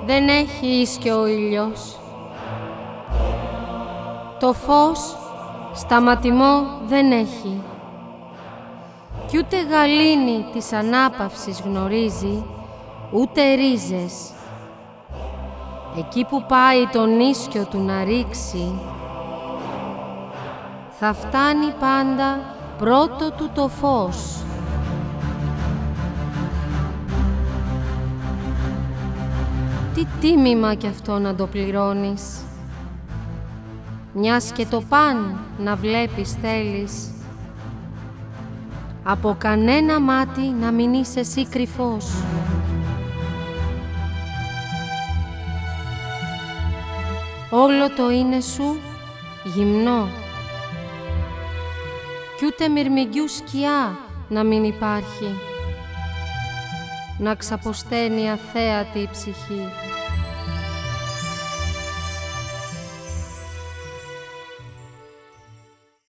δεν έχει ίσκιο ο ήλιος. Το φως σταματημό δεν έχει. Κι ούτε γαλήνη της ανάπαυσης γνωρίζει, ούτε ρίζες. Εκεί που πάει τον ίσκιο του να ρίξει, θα φτάνει πάντα πρώτο του το φως. Τι τίμημα κι αυτό να το πληρώνεις, μιας και το παν να βλέπεις θέλεις, από κανένα μάτι να μην είσαι εσύ κρυφός. Όλο το είναι σου γυμνό, κι ούτε μυρμηγκιού σκιά να μην υπάρχει, να ξαποσταίνει αθέατη η ψυχή.